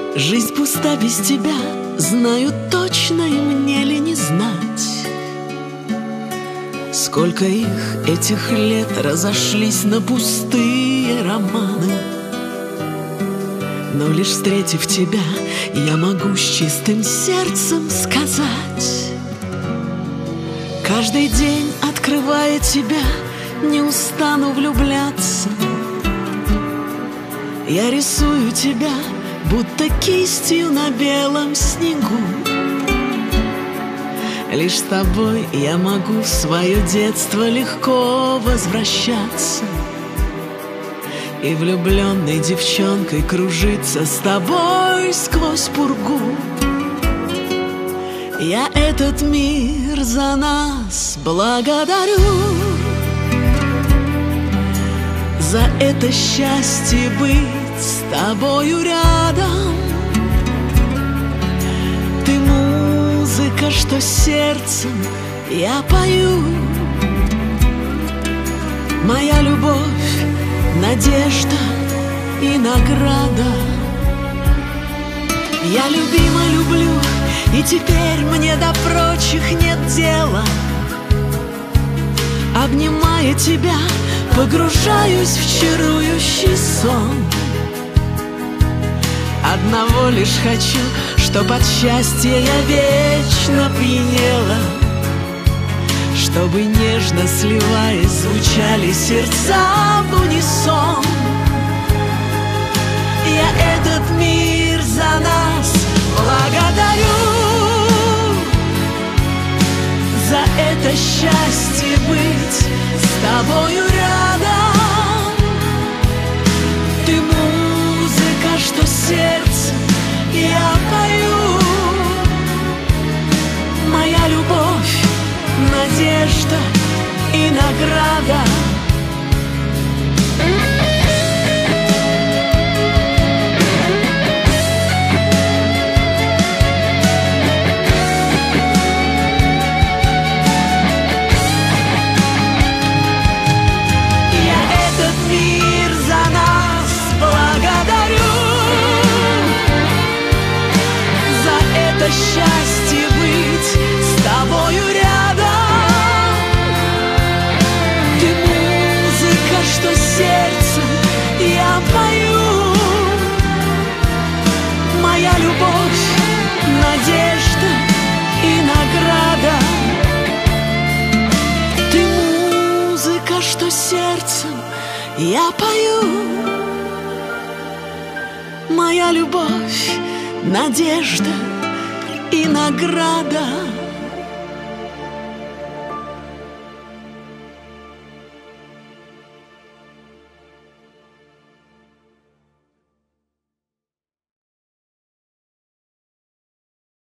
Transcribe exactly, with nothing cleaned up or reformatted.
Жизнь пуста без тебя, знаю точно, и мне ли не знать. Сколько их, этих лет, разошлись на пустые романы. Но лишь встретив тебя, я могу с чистым сердцем сказать: каждый день, открывая тебя, не устану влюбляться. Я рисую тебя, будто кистью на белом снегу. Лишь с тобой я могу в свое детство легко возвращаться и влюбленной девчонкой кружиться с тобой сквозь пургу. Я этот мир за нас благодарю, за это счастье быть с тобою рядом. Ты музыка, что сердцем я пою, моя любовь, надежда и награда. Я любима люблю, и теперь мне до прочих нет дела. Обнимая тебя, погружаюсь в чарующий сон. Одного лишь хочу, чтоб от счастья я вечно пьянела, чтобы нежно сливаясь звучали сердца в унисон. Я этот мир за нас благодарю, за это счастье быть с тобою рядом. Ты музыка, что сердце я пою, моя любовь, надежда и награда. Счастье быть с тобою рядом. Ты музыка, что сердцем я пою, моя любовь, надежда и награда. Ты музыка, что сердцем я пою, моя любовь, надежда и награда.